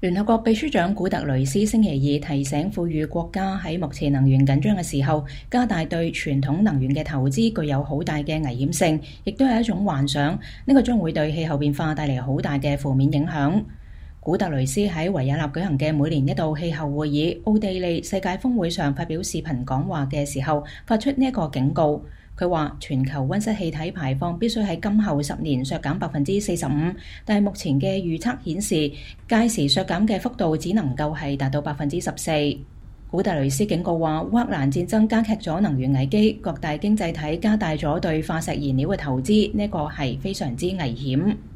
聯合國秘書長古特雷斯星期二提醒富裕國家喺目前能源緊張嘅時候，加大對傳統能源嘅投資具有好大嘅危險性，亦都係一種幻想。呢個將會對氣候變化帶嚟好大嘅負面影響。古特雷斯喺維也納舉行嘅每年一度氣候會議奧地利世界峰會上發表視頻講話嘅時候，發出呢一個警告。佢話全球溫室氣體排放必須喺今後10年削減45%，但係目前嘅預測顯示，屆時削減嘅幅度只能夠係達到14%。古特雷斯警告話，烏克蘭戰爭加劇咗能源危機，各大經濟體加大咗對化石燃料嘅投資，呢個係非常之危險。